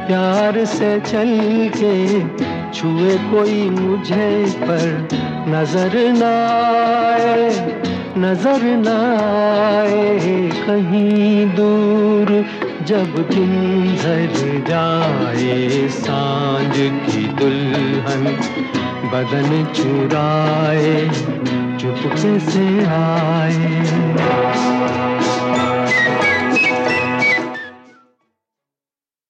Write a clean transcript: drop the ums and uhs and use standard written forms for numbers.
प्यार से चल के छुए कोई मुझे पर नजर न आए, नजर न आए। कहीं दूर जब दिन ढल जाए, सांझ की दुल्हन बदन चुराए चुपके से आए।